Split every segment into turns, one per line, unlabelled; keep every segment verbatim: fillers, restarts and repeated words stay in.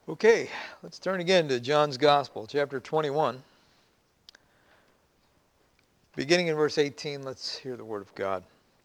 Okay, let's turn again to John's Gospel, chapter twenty-one. Beginning in verse eighteen, let's hear the word of God.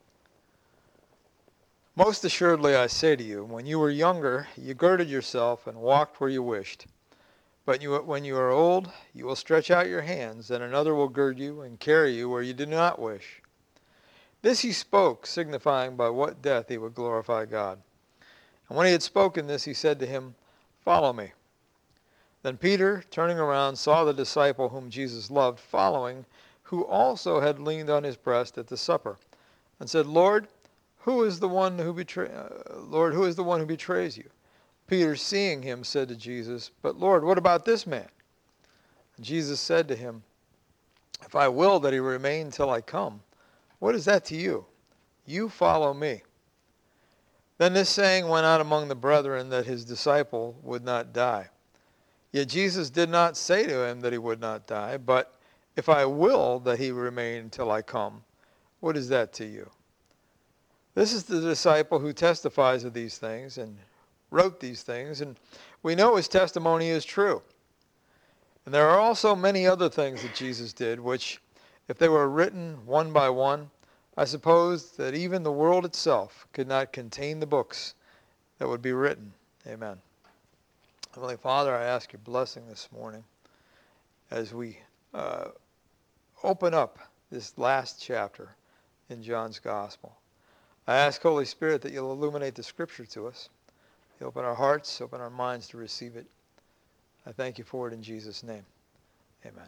Most assuredly I say to you, when you were younger, you girded yourself and walked where you wished. But you, when you are old, you will stretch out your hands, and another will gird you and carry you where you do not wish. This he spoke, signifying by what death he would glorify God. And when he had spoken this, he said to him, "Follow me." Then Peter, turning around, saw the disciple whom Jesus loved following, who also had leaned on his breast at the supper, and said, "Lord, who is the one who betray, uh, Lord, who is the one who betrays you?" Peter, seeing him, said to Jesus, "But Lord, what about this man?" And Jesus said to him, "If I will that he remain till I come, what is that to you? You follow me." Then this saying went out among the brethren, that his disciple would not die. Yet Jesus did not say to him that he would not die, but, "If I will that he remain till I come, what is that to you?" This is the disciple who testifies of these things and wrote these things, and we know his testimony is true. And there are also many other things that Jesus did, which, if they were written one by one, I suppose that even the world itself could not contain the books that would be written. Amen. Heavenly Father, I ask your blessing this morning as we uh, open up this last chapter in John's Gospel. I ask, Holy Spirit, that you'll illuminate the Scripture to us. You open our hearts, open our minds to receive it. I thank you for it in Jesus' name. Amen.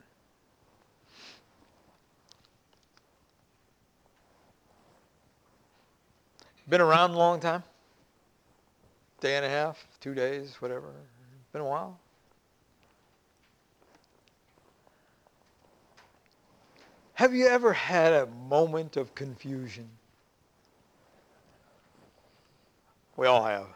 Been around a long time? Day and a half, two days, whatever. Been a while? Have you ever had a moment of confusion? We all have.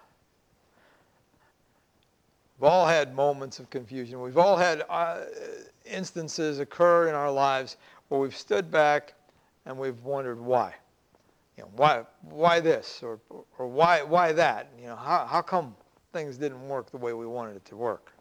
We've all had moments of confusion. We've all had uh, instances occur in our lives where we've stood back and we've wondered why. You know, why, why this, or or why, why that? You know, how how come things didn't work the way we wanted it to work?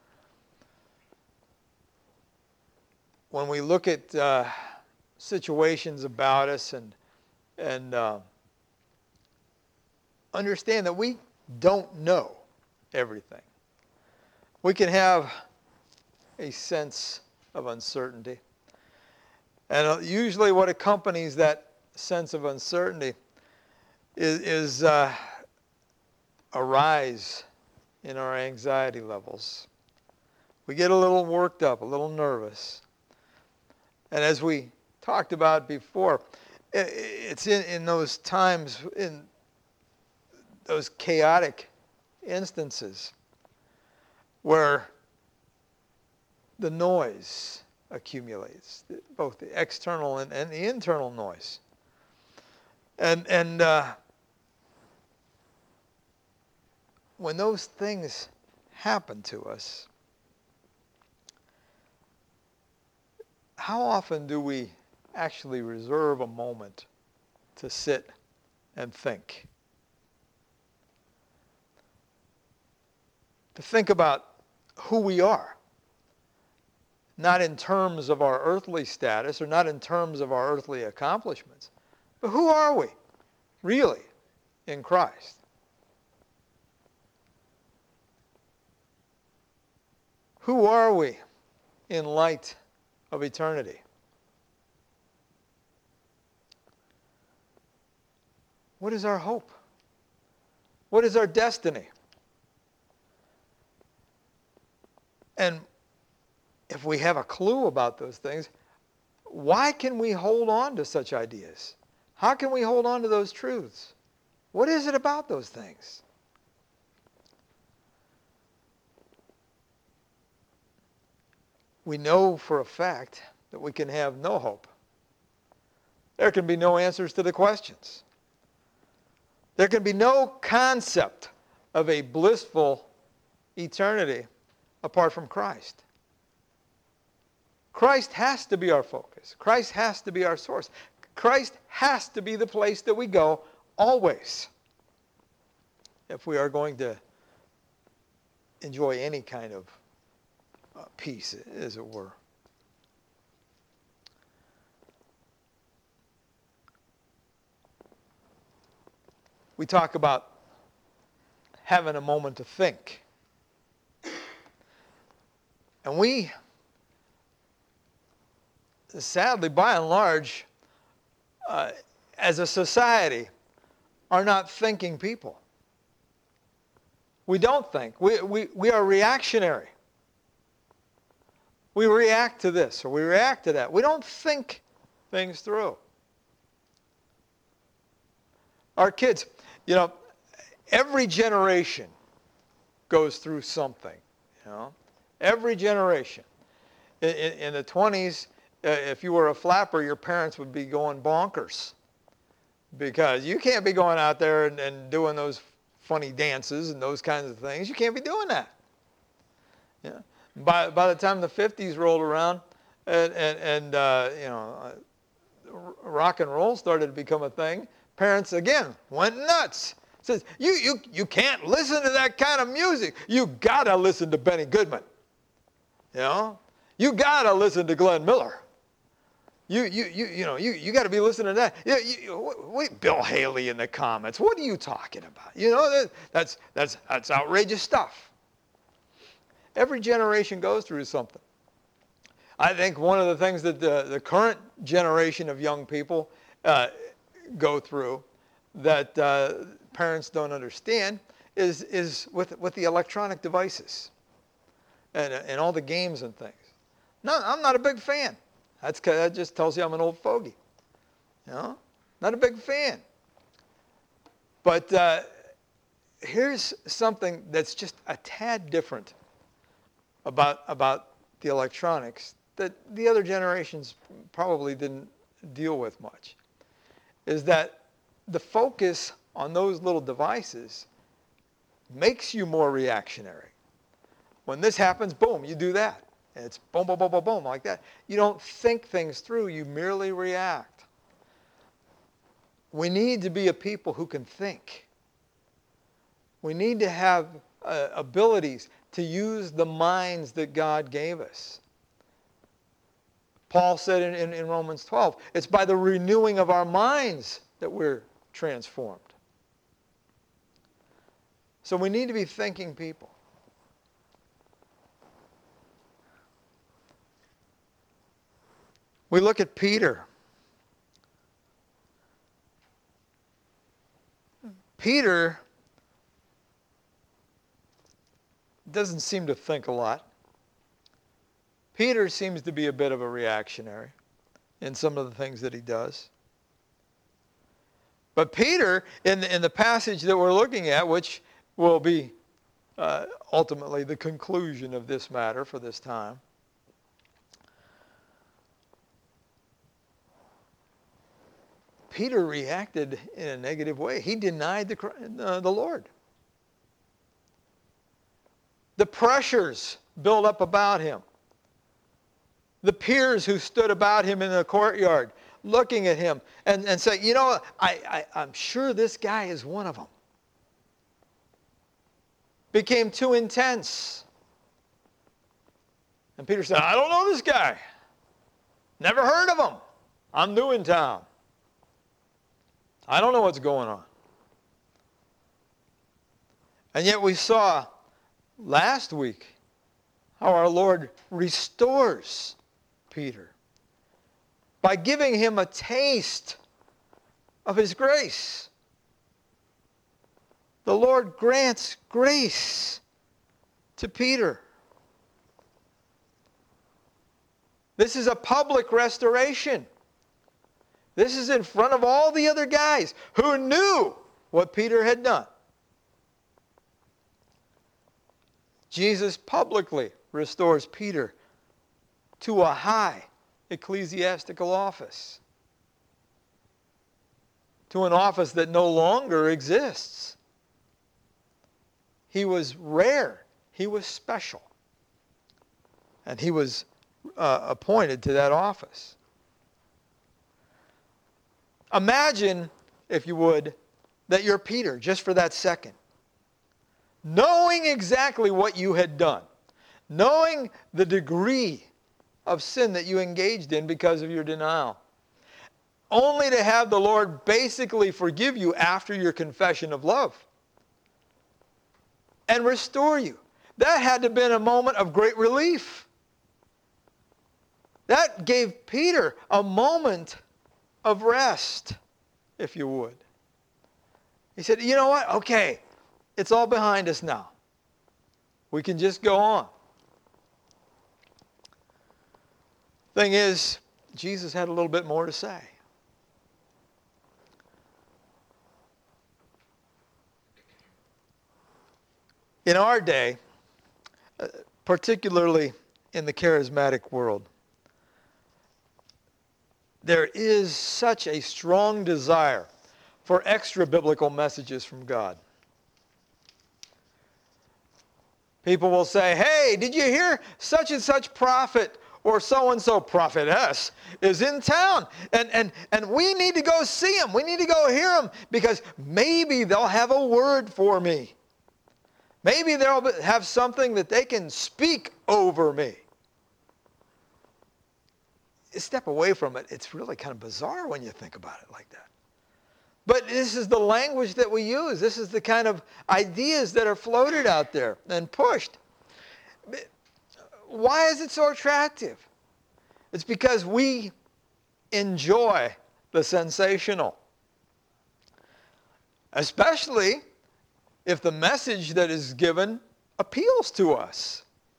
When we look at uh, situations about us and and uh, understand that we don't know everything, we can have a sense of uncertainty, and usually what accompanies that sense of uncertainty is, is uh, a rise in our anxiety levels. We get a little worked up, a little nervous. And as we talked about before, it's in, in those times, in those chaotic instances where the noise accumulates, both the external and, and the internal noise. And and uh, when those things happen to us, how often do we actually reserve a moment to sit and think? To think about who we are. Not in terms of our earthly status or not in terms of our earthly accomplishments, but who are we really in Christ? Who are we in light of eternity? What is our hope? What is our destiny? And if we have a clue about those things, why can we hold on to such ideas? How can we hold on to those truths? What is it about those things? We know for a fact that we can have no hope. There can be no answers to the questions. There can be no concept of a blissful eternity apart from Christ. Christ has to be our focus. Christ has to be our source. Christ has to be the place that we go always if we are going to enjoy any kind of uh, peace, as it were. We talk about having a moment to think. And we, sadly, by and large, uh, as a society, are not thinking people. We don't think. We, we, we are reactionary. We react to this or we react to that. We don't think things through. Our kids, you know, every generation goes through something, you know. Every generation. In, in, in the twenties, uh, if you were a flapper, your parents would be going bonkers. Because you can't be going out there and, and doing those funny dances and those kinds of things. You can't be doing that. Yeah. By, by the time the fifties rolled around and, and, and uh, you know, uh, rock and roll started to become a thing, parents, again, went nuts. Says, you, you, you can't listen to that kind of music. You got to listen to Benny Goodman. You know? You got to listen to Glenn Miller. You, you, you, you know, you, you got to be listening to that. You, you, wait, Bill Haley in the comments. What are you talking about? You know, that, that's, that's, that's outrageous stuff. Every generation goes through something. I think one of the things that the, the current generation of young people uh, go through that uh, parents don't understand is, is with, with the electronic devices and, and all the games and things. No, I'm not a big fan. That's, that just tells you I'm an old fogey. You know, not a big fan. But uh, here's something that's just a tad different about, about the electronics that the other generations probably didn't deal with much, is that the focus on those little devices makes you more reactionary. When this happens, boom, you do that. And it's boom, boom, boom, boom, boom, like that. You don't think things through. You merely react. We need to be a people who can think. We need to have uh, abilities to use the minds that God gave us. Paul said in, in, in Romans twelve, it's by the renewing of our minds that we're transformed. So we need to be thinking people. We look at Peter. Peter doesn't seem to think a lot. Peter seems to be a bit of a reactionary in some of the things that he does. But Peter, in the, in the passage that we're looking at, which will be uh, ultimately the conclusion of this matter for this time, Peter reacted in a negative way. He denied the, uh, the Lord. The pressures built up about him. The peers who stood about him in the courtyard looking at him and, and saying, you know, I, I, I'm sure this guy is one of them. Became too intense. And Peter said, I don't know this guy. Never heard of him. I'm new in town. I don't know what's going on. And yet we saw last week how our Lord restores Peter by giving him a taste of his grace. The Lord grants grace to Peter. This is a public restoration. This is in front of all the other guys who knew what Peter had done. Jesus publicly restores Peter to a high ecclesiastical office, to an office that no longer exists. He was rare. He was special. And he was uh, appointed to that office. Imagine, if you would, that you're Peter, just for that second. knowing exactly what you had done, knowing the degree of sin that you engaged in because of your denial, only to have the Lord basically forgive you after your confession of love and restore you. That had to have been a moment of great relief. That gave Peter a moment of rest, if you would. He said, you know what? Okay, it's all behind us now. We can just go on. Thing is, Jesus had a little bit more to say. In our day, particularly in the charismatic world, there is such a strong desire for extra biblical messages from God. People will say, hey, did you hear such and such prophet or so-and-so prophetess is in town, and, and, and we need to go see him. We need to go hear him because maybe they'll have a word for me. Maybe they'll have something that they can speak over me. Step away from it. It's really kind of bizarre when you think about it like that. But this is the language that we use. This is the kind of ideas that are floated out there and pushed. Why is it so attractive? It's because we enjoy the sensational. Especially if the message that is given appeals to us.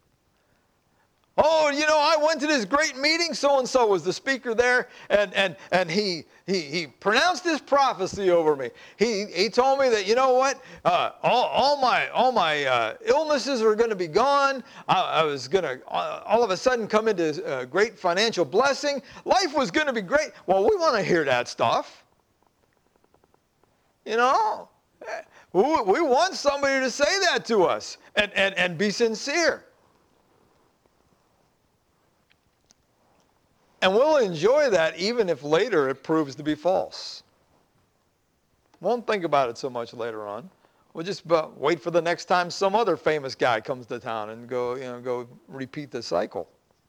Oh, you know, I went to this great meeting, so-and-so was the speaker there, and, and, and he, he, he pronounced this prophecy over me. He, he told me that, you know what, uh, all, all my, all my uh, illnesses were going to be gone. I, I was going to uh, all of a sudden come into uh, great financial blessing. Life was going to be great. Well, we want to hear that stuff. You know, we, we want somebody to say that to us and, and, and be sincere. And we'll enjoy that even if later it proves to be false. Won't think about it so much later on. We'll just wait for the next time some other famous guy comes to town and go, you know, go repeat the cycle.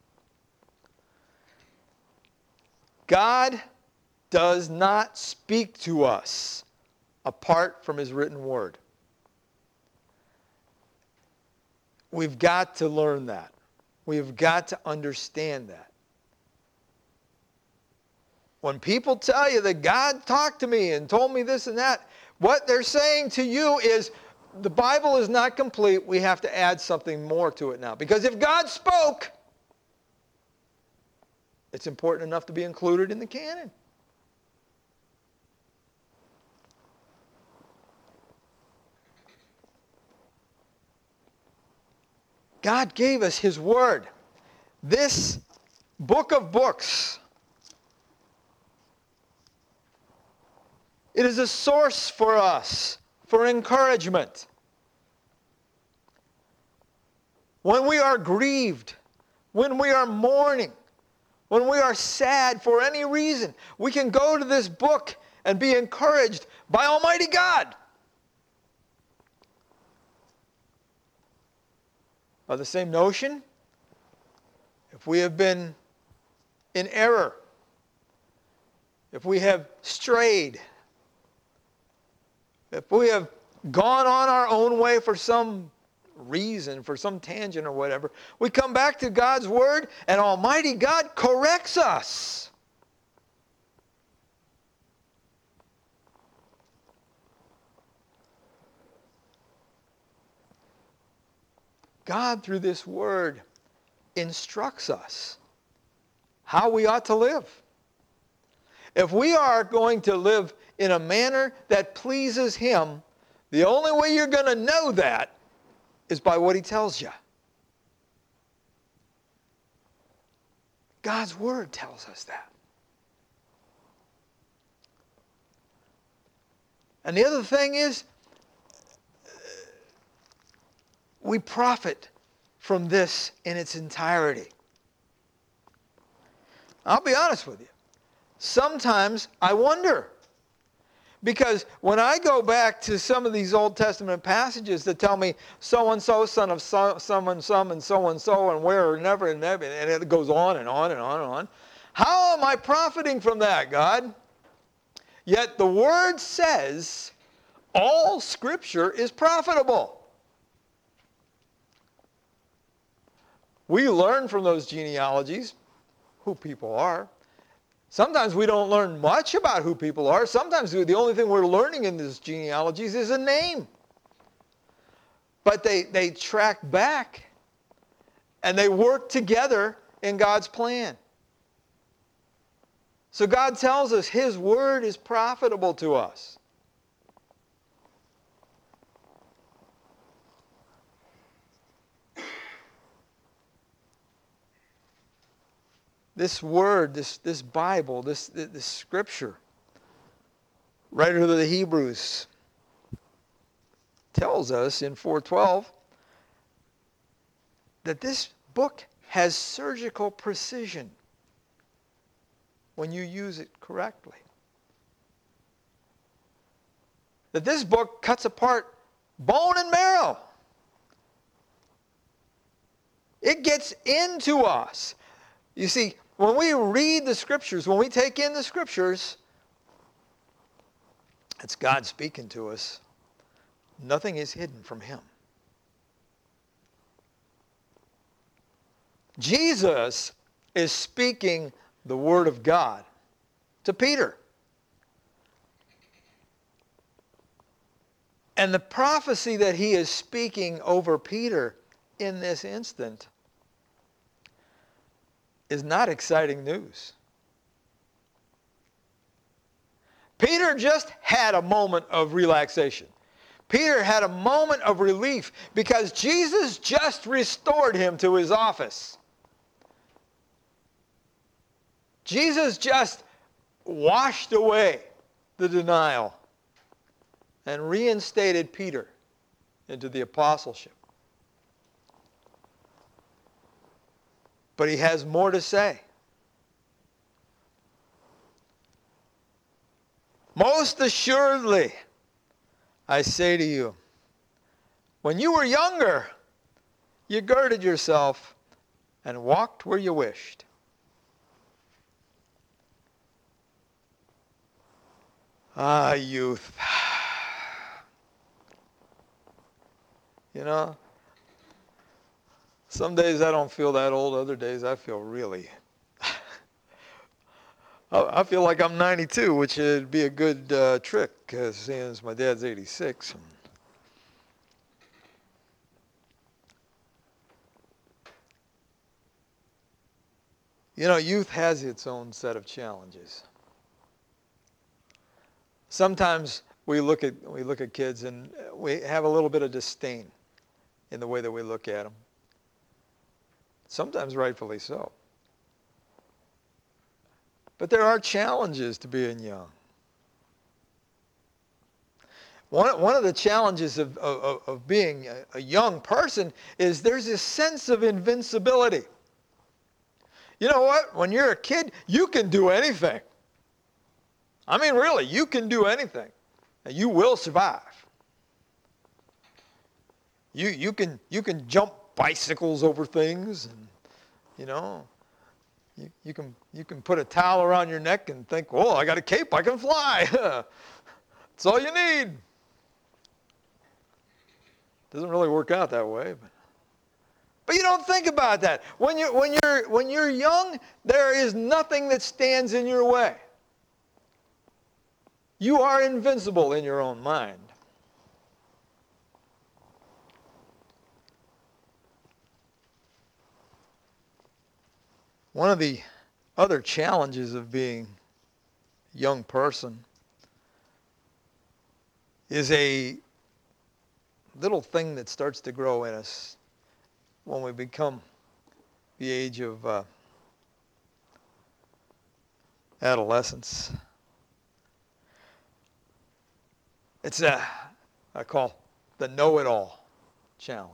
God does not speak to us apart from his written word. We've got to learn that. We've got to understand that. When people tell you that God talked to me and told me this and that, what they're saying to you is the Bible is not complete. We have to add something more to it now. Because if God spoke, it's important enough to be included in the canon. God gave us his word. This book of books, it is a source for us, for encouragement. When we are grieved, when we are mourning, when we are sad for any reason, we can go to this book and be encouraged by Almighty God. By the same notion, if we have been in error, if we have strayed, if we have gone on our own way for some reason, for some tangent or whatever, we come back to God's word and Almighty God corrects us. God, through this word, instructs us how we ought to live. If we are going to live in a manner that pleases him, the only way you're going to know that is by what he tells you. God's word tells us that. And the other thing is, we profit from this in its entirety. I'll be honest with you. Sometimes I wonder, Because when I go back to some of these Old Testament passages that tell me so-and-so, son of so, someone, some, and so-and-so, and where, and never, and never, and it goes on and on and on and on. How am I profiting from that, God? Yet the Word says all Scripture is profitable. We learn from those genealogies who people are. Sometimes we don't learn much about who people are. Sometimes the only thing we're learning in these genealogies is a name. But they, they track back and they work together in God's plan. So God tells us His Word is profitable to us. This Word, this, this Bible, this, this Scripture, writer of the Hebrews tells us in four twelve that this book has surgical precision when you use it correctly. That this book cuts apart bone and marrow. It gets into us. You see, when we read the Scriptures, when we take in the Scriptures, it's God speaking to us. Nothing is hidden from Him. Jesus is speaking the Word of God to Peter. And the prophecy that he is speaking over Peter in this instant is not exciting news. Peter just had a moment of relaxation. Peter had a moment of relief because Jesus just restored him to his office. Jesus just washed away the denial and reinstated Peter into the apostleship. But he has more to say. Most assuredly, I say to you, when you were younger, you girded yourself and walked where you wished. Ah, youth. You know, some days I don't feel that old. Other days I feel really... I feel like I'm ninety-two, which would be a good uh, trick, uh, seeing as my dad's eighty-six. You know, youth has its own set of challenges. Sometimes we look at we look at kids and we have a little bit of disdain in the way that we look at them. Sometimes rightfully so. But there are challenges to being young. One, one of the challenges of, of, of being a, a young person is there's this sense of invincibility. You know what? When you're a kid, you can do anything. I mean, really, you can do anything. And you will survive. You, you, can, you can jump bicycles over things, and, you know, you, you, can, you can put a towel around your neck and think, oh, I got a cape, I can fly. That's all you need. Doesn't really work out that way, but But you don't think about that. When you're, when you're, when you're young, there is nothing that stands in your way. You are invincible in your own mind. One of the other challenges of being a young person is a little thing that starts to grow in us when we become the age of uh, adolescence. It's a, I call the know-it-all challenge.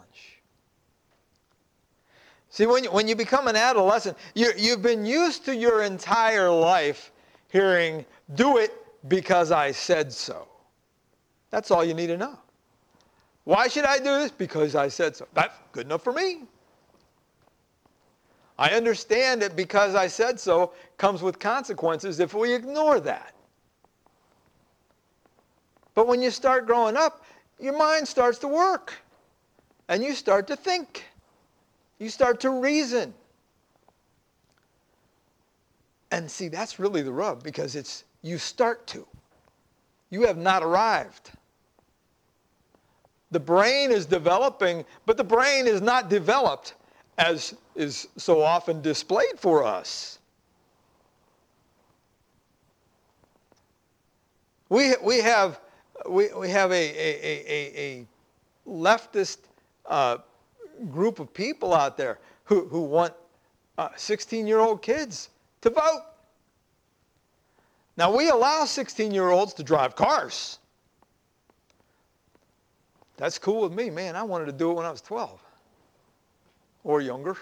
See, when you, when you become an adolescent, you, you've been used to your entire life hearing, do it because I said so. That's all you need to know. Why should I do this? Because I said so. That's good enough for me. I understand that because I said so comes with consequences if we ignore that. But when you start growing up, your mind starts to work. And you start to think. You start to reason. And see, that's really the rub, because it's you start to. You have not arrived. The brain is developing, but the brain is not developed as is so often displayed for us. We, we have, we, we have a, a, a, a leftist uh, group of people out there who, who want uh, sixteen-year-old kids to vote. Now, we allow sixteen-year-olds to drive cars. That's cool with me. Man, I wanted to do it when I was twelve or younger.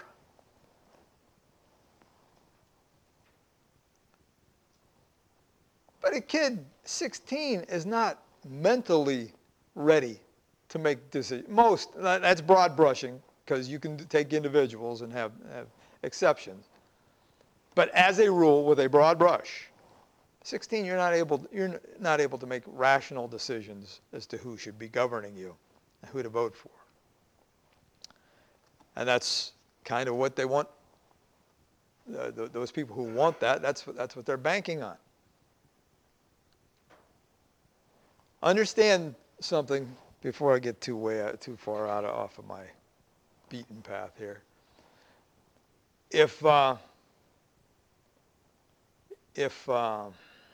But a kid sixteen is not mentally ready to make decisions. Most, that's broad brushing, because you can take individuals and have, have exceptions. But as a rule, with a broad brush, sixteen, you're not able, you're not able to make rational decisions as to who should be governing you and who to vote for. And that's kind of what they want. Uh, th- those people who want that, that's what, that's what they're banking on. Understand something before I get too way out, too far out of, off of my beaten path here. If uh, if uh,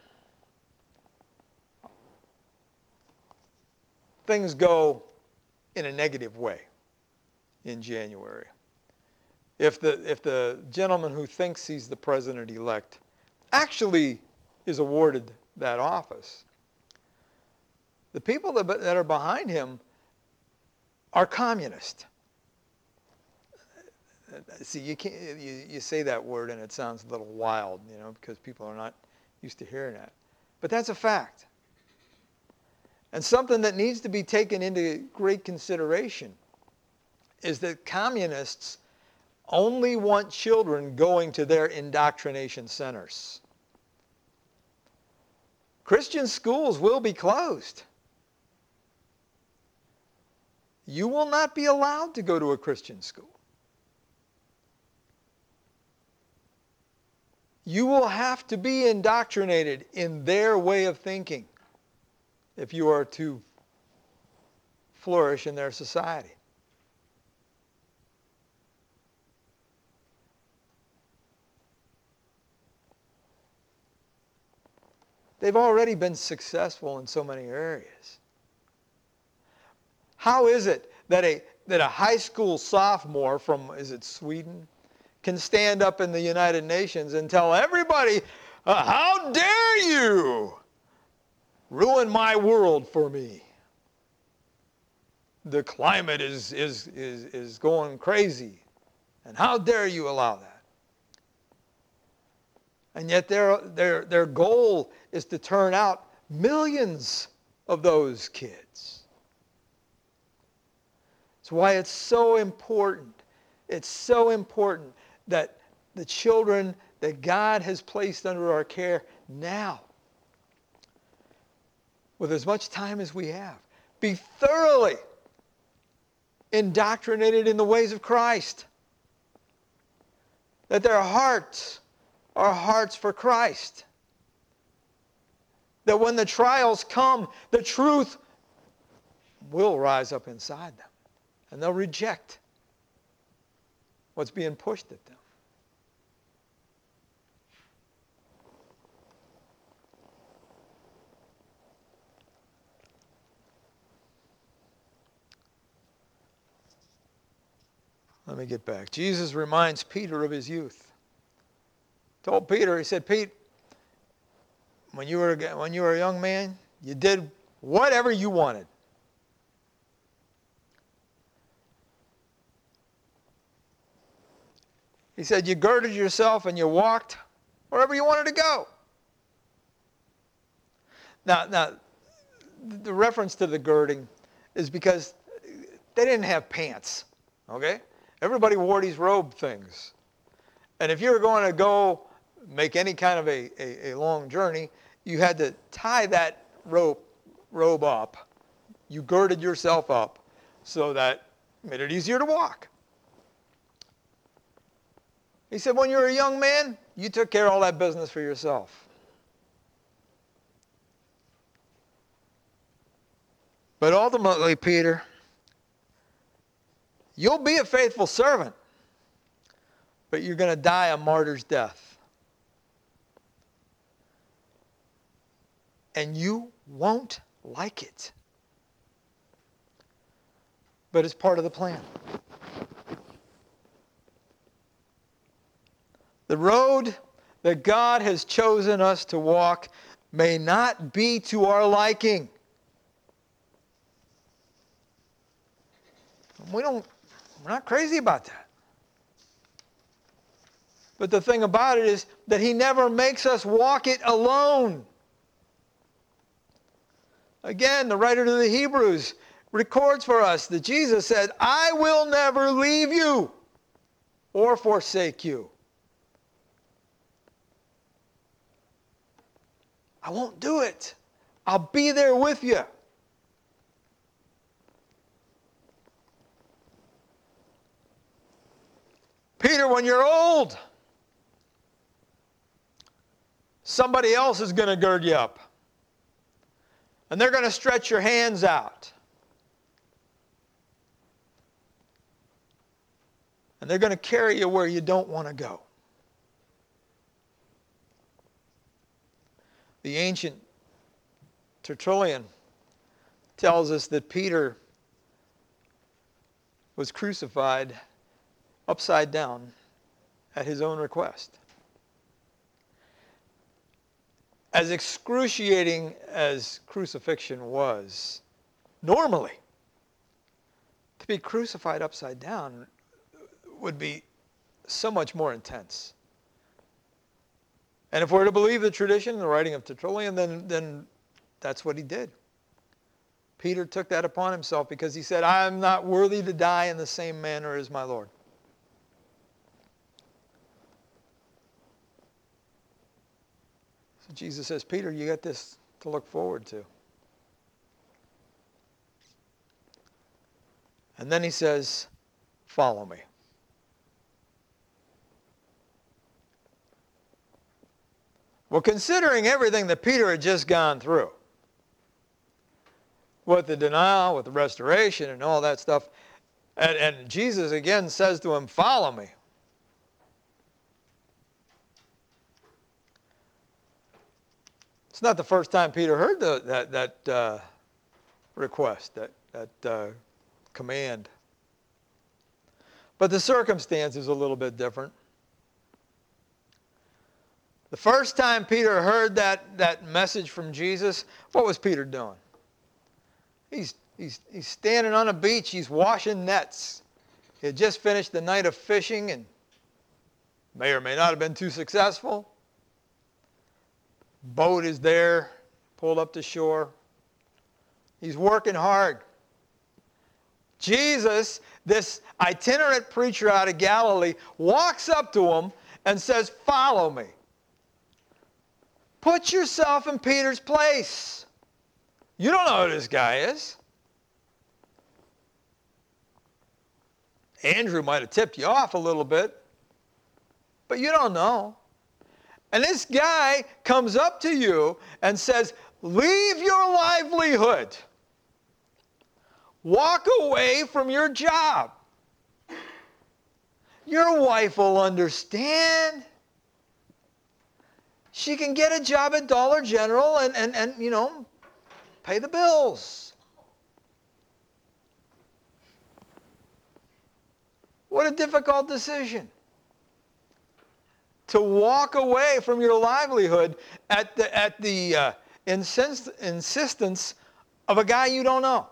things go in a negative way in January, if the if the gentleman who thinks he's the president-elect actually is awarded that office, the people that, that are behind him are communist. See, you can't you, you say that word and it sounds a little wild, you know, because people are not used to hearing that. But that's a fact. And something that needs to be taken into great consideration is that communists only want children going to their indoctrination centers. Christian schools will be closed. You will not be allowed to go to a Christian school. You will have to be indoctrinated in their way of thinking if you are to flourish in their society. They've already been successful in so many areas. How is it that a that a high school sophomore from, is it Sweden, can stand up in the United Nations and tell everybody, uh, how dare you ruin my world for me? The climate is, is, is, is going crazy, and how dare you allow that? And yet their, their, their goal is to turn out millions of those kids. That's why it's so important. It's so important that the children that God has placed under our care now, with as much time as we have, be thoroughly indoctrinated in the ways of Christ. That their hearts are hearts for Christ. That when the trials come, the truth will rise up inside them. And they'll reject what's being pushed at them. Let me get back. Jesus reminds Peter of his youth. Told Peter, he said, Pete, when you were when you were a young man, you did whatever you wanted. He said, you girded yourself and you walked wherever you wanted to go. Now, now, the reference to the girding is because they didn't have pants, okay? Everybody wore these robe things. And if you were going to go make any kind of a, a, a long journey, you had to tie that rope, robe up. You girded yourself up so that it made it easier to walk. He said, when you were a young man, you took care of all that business for yourself. But ultimately, Peter, you'll be a faithful servant, but you're going to die a martyr's death. And you won't like it. But it's part of the plan. The road that God has chosen us to walk may not be to our liking. We don't, we're not crazy about that. But the thing about it is that He never makes us walk it alone. Again, the writer to the Hebrews records for us that Jesus said, I will never leave you or forsake you. I won't do it. I'll be there with you. Peter, when you're old, somebody else is going to gird you up. And they're going to stretch your hands out. And they're going to carry you where you don't want to go. The ancient Tertullian tells us that Peter was crucified upside down at his own request. As excruciating as crucifixion was, normally, to be crucified upside down would be so much more intense. And if we're to believe the tradition, the writing of Tertullian, then, then that's what he did. Peter took that upon himself because he said, I am not worthy to die in the same manner as my Lord. So Jesus says, Peter, you got this to look forward to. And then he says, follow me. Well, considering everything that Peter had just gone through, with the denial, with the restoration and all that stuff, and, and Jesus again says to him, follow me. It's not the first time Peter heard the, that, that uh, request, that, that uh, command. But the circumstance is a little bit different. The first time Peter heard that, that message from Jesus, what was Peter doing? He's, he's, he's standing on a beach. He's washing nets. He had just finished the night of fishing and may or may not have been too successful. Boat is there, pulled up to shore. He's working hard. Jesus, this itinerant preacher out of Galilee, walks up to him and says, follow me. Put yourself in Peter's place. You don't know who this guy is. Andrew might have tipped you off a little bit, but you don't know. And this guy comes up to you and says, leave your livelihood. Walk away from your job. Your wife will understand. She can get a job at Dollar General and, and, and you know, pay the bills. What a difficult decision. To walk away from your livelihood at the, at the uh, insist, insistence of a guy you don't know.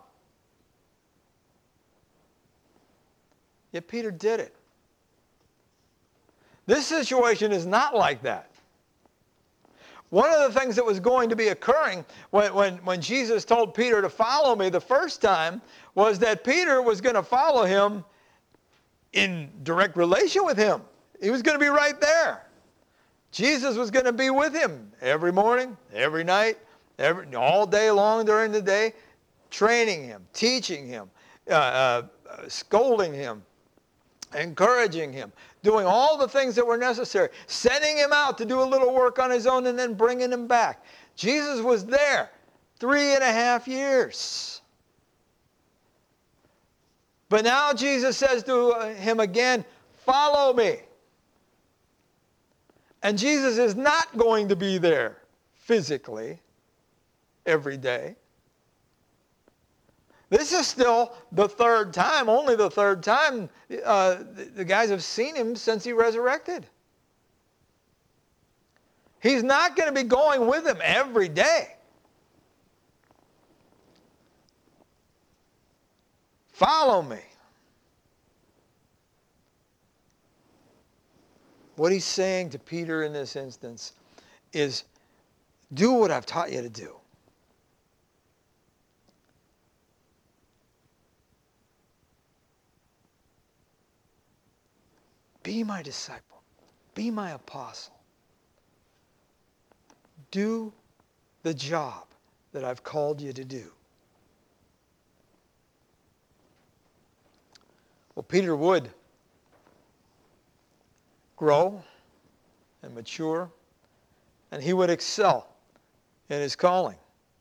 Yet Peter did it. This situation is not like that. One of the things that was going to be occurring when, when, when Jesus told Peter to follow me the first time was that Peter was going to follow him in direct relation with him. He was going to be right there. Jesus was going to be with him every morning, every night, every, all day long during the day, training him, teaching him, uh, uh, scolding him, encouraging him, doing all the things that were necessary, sending him out to do a little work on his own and then bringing him back. Jesus was there three and a half years. But now Jesus says to him again, follow me. And Jesus is not going to be there physically every day. This is still the third time, only the third time uh, the, the guys have seen him since he resurrected. He's not going to be going with them every day. Follow me. What he's saying to Peter in this instance is, do what I've taught you to do. Be my disciple. Be my apostle. Do the job that I've called you to do. Well, Peter would grow and mature, and he would excel in his calling.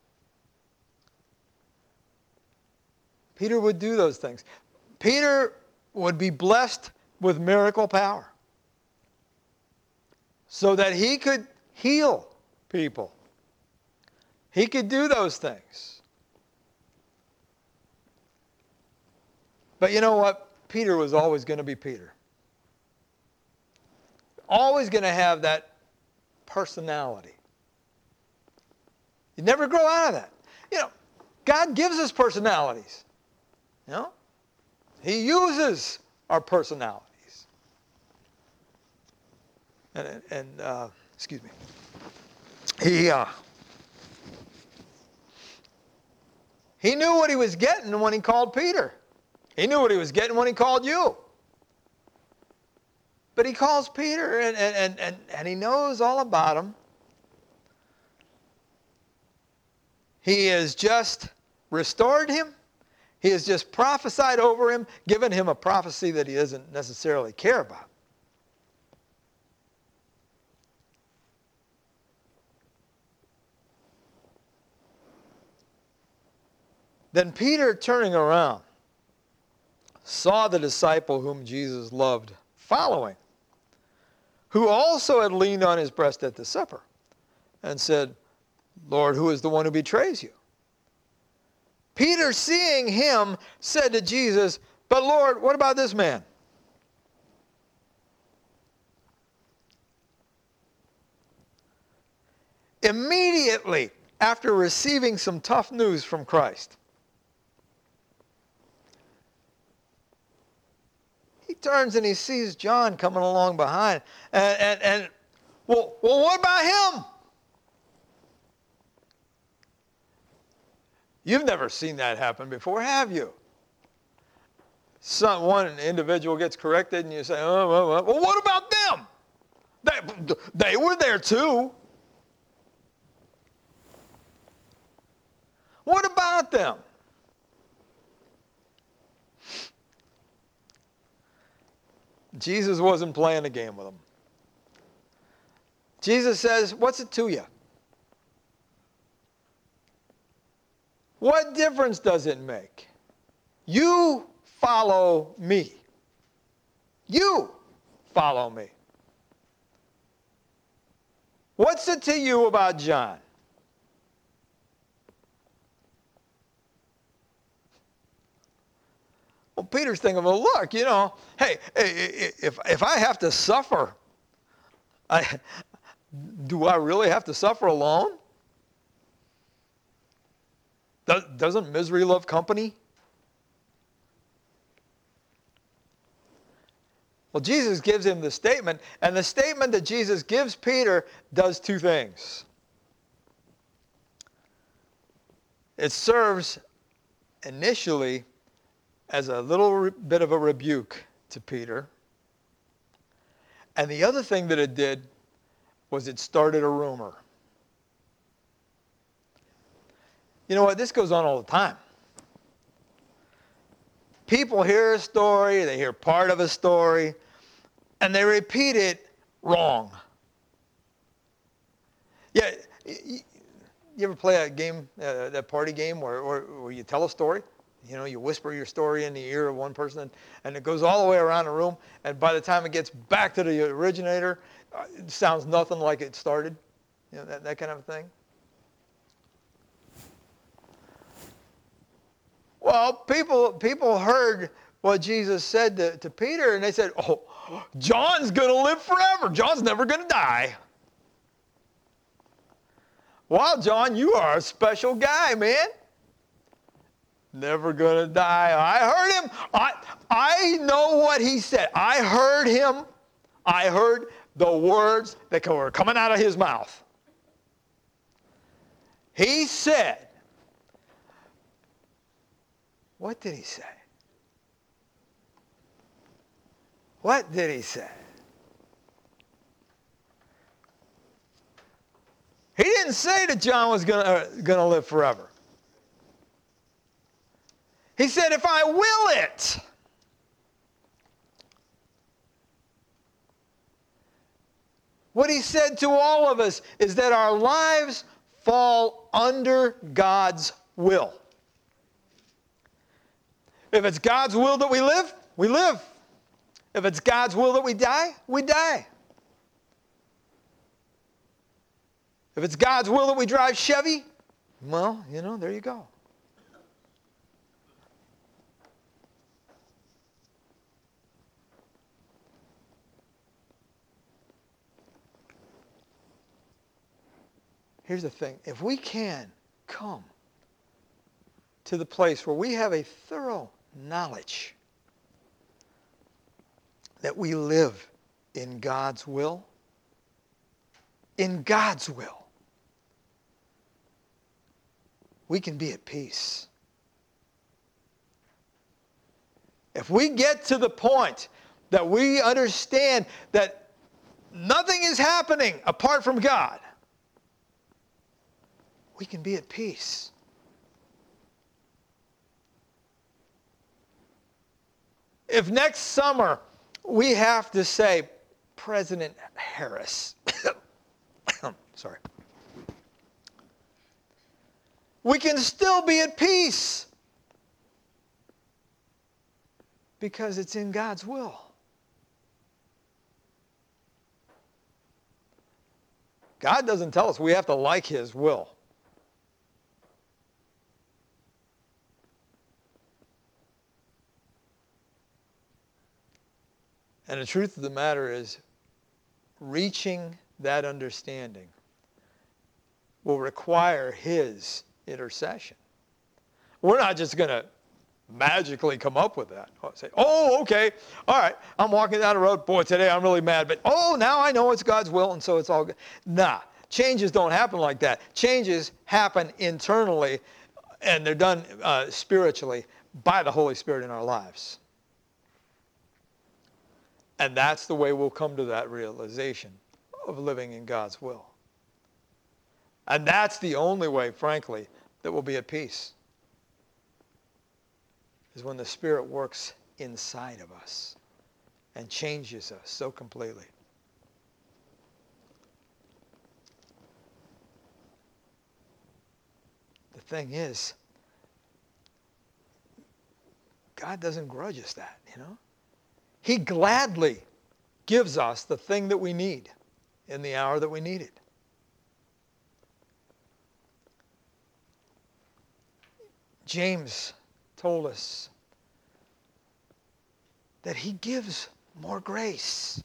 Peter would do those things. Peter would be blessed with miracle power so that he could heal people. He could do those things. But you know what? Peter was always going to be Peter. Always going to have that personality. You never grow out of that. You know, God gives us personalities. You know? He uses our personalities. And, and uh, excuse me. He, uh, he knew what he was getting when he called Peter. He knew what he was getting when he called you. But he calls Peter, and, and, and, and he knows all about him. He has just restored him. He has just prophesied over him, given him a prophecy that he doesn't necessarily care about. Then Peter, turning around, saw the disciple whom Jesus loved following, who also had leaned on his breast at the supper, and said, Lord, who is the one who betrays you? Peter, seeing him, said to Jesus, but Lord, what about this man? Immediately after receiving some tough news from Christ, he turns and he sees John coming along behind. And, and, and well, well, what about him? You've never seen that happen before, have you? Some, one individual gets corrected and you say, oh, well, well, well what about them? They, they were there too. What about them? Jesus wasn't playing a game with them. Jesus says, what's it to you? What difference does it make? You follow me. You follow me. What's it to you about John? Well, Peter's thinking, well, look, you know, hey, if, if I have to suffer, I, do I really have to suffer alone? Doesn't misery love company? Well, Jesus gives him the statement, and the statement that Jesus gives Peter does two things. It serves initially as a little re- bit of a rebuke to Peter. And the other thing that it did was it started a rumor. You know what? This goes on all the time. People hear a story, they hear part of a story, and they repeat it wrong. Yeah, you, you ever play a game, uh, that party game where, where, where you tell a story? You know, you whisper your story in the ear of one person, and it goes all the way around the room, and by the time it gets back to the originator, uh, it sounds nothing like it started. You know, that, that kind of thing. Well, people people heard what Jesus said to, to Peter, and they said, oh, John's going to live forever. John's never going to die. Wow, John, you are a special guy, man. Never going to die. I heard him. I, I know what he said. I heard him. I heard the words that were coming out of his mouth. He said, what did he say? What did he say? He didn't say that John was going uh, to live forever. He said, if I will it. What he said to all of us is that our lives fall under God's will. If it's God's will that we live, we live. If it's God's will that we die, we die. If it's God's will that we drive Chevy, well, you know, there you go. Here's the thing. If we can come to the place where we have a thorough knowledge that we live in God's will, in God's will, we can be at peace. If we get to the point that we understand that nothing is happening apart from God, we can be at peace. If next summer we have to say, President Harris, sorry, we can still be at peace because it's in God's will. God doesn't tell us we have to like His will. And the truth of the matter is, reaching that understanding will require His intercession. We're not just going to magically come up with that. Say, oh, okay, all right, I'm walking down the road. Boy, today I'm really mad, but oh, now I know it's God's will, and so it's all good. Nah, changes don't happen like that. Changes happen internally, and they're done uh, spiritually by the Holy Spirit in our lives. And that's the way we'll come to that realization of living in God's will. And that's the only way, frankly, that we'll be at peace, is when the Spirit works inside of us and changes us so completely. The thing is, God doesn't grudge us that, you know. He gladly gives us the thing that we need in the hour that we need it. James told us that He gives more grace.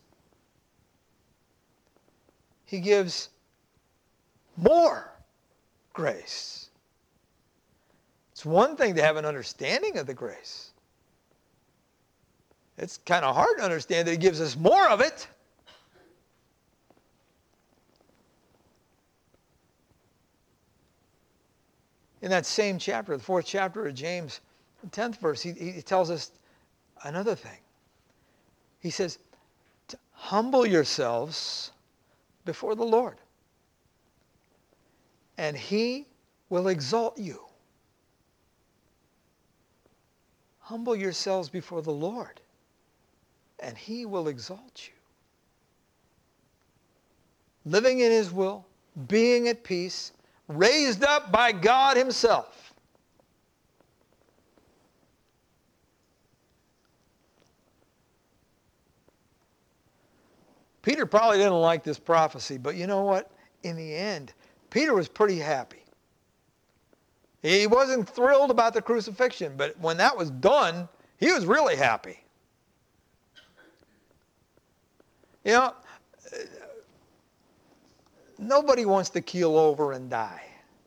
He gives more grace. It's one thing to have an understanding of the grace. It's kind of hard to understand that He gives us more of it. In that same chapter, the fourth chapter of James, the tenth verse, he, he tells us another thing. He says, humble yourselves before the Lord, and he will exalt you. Humble yourselves before the Lord, and he will exalt you. Living in his will, being at peace, raised up by God himself. Peter probably didn't like this prophecy, but you know what? In the end, Peter was pretty happy. He wasn't thrilled about the crucifixion, but when that was done, he was really happy. You know, nobody wants to keel over and die.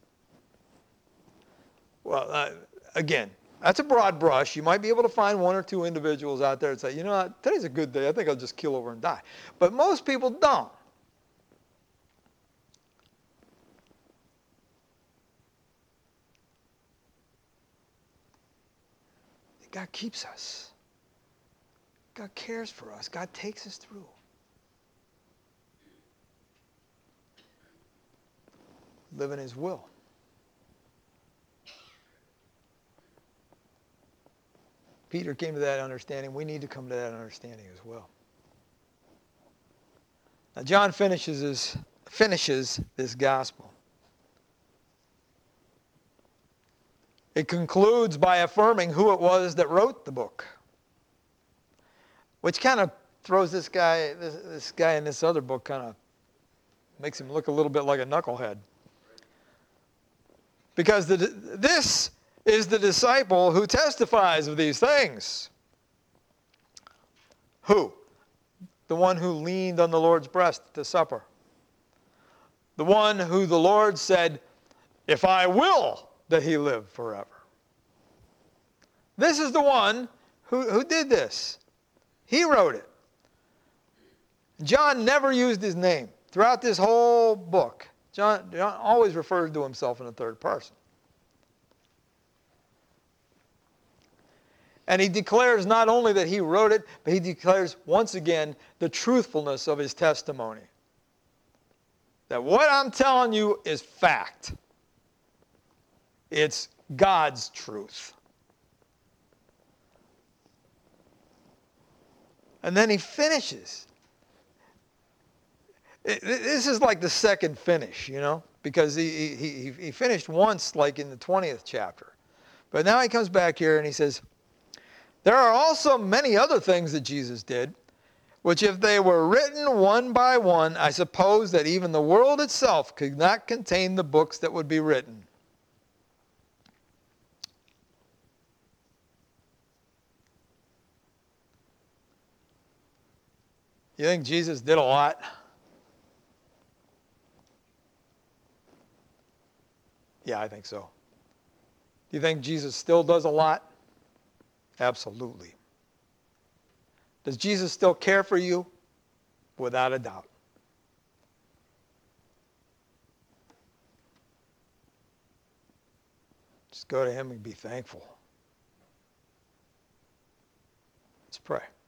Well, uh, again, that's a broad brush. You might be able to find one or two individuals out there that say, you know what, today's a good day. I think I'll just keel over and die. But most people don't. God keeps us. God cares for us. God takes us through. Live in his will. Peter came to that understanding. We need to come to that understanding as well. Now John finishes his, finishes this gospel. It concludes by affirming who it was that wrote the book, which kind of throws this guy, this, this guy in this other book, kind of makes him look a little bit like a knucklehead. Because the, this is the disciple who testifies of these things. Who? The one who leaned on the Lord's breast at the supper. The one who the Lord said, if I will, that he live forever. This is the one who, who did this. He wrote it. John never used his name. Throughout this whole book, John, John always refers to himself in the third person. And he declares not only that he wrote it, but he declares once again the truthfulness of his testimony. That what I'm telling you is fact. It's God's truth. And then he finishes. It, this is like the second finish, you know, because he, he, he finished once like in the twentieth chapter. But now he comes back here and he says, there are also many other things that Jesus did, which if they were written one by one, I suppose that even the world itself could not contain the books that would be written. You think Jesus did a lot? Yeah, I think so. Do you think Jesus still does a lot? Absolutely. Does Jesus still care for you? Without a doubt. Just go to him and be thankful. Let's pray.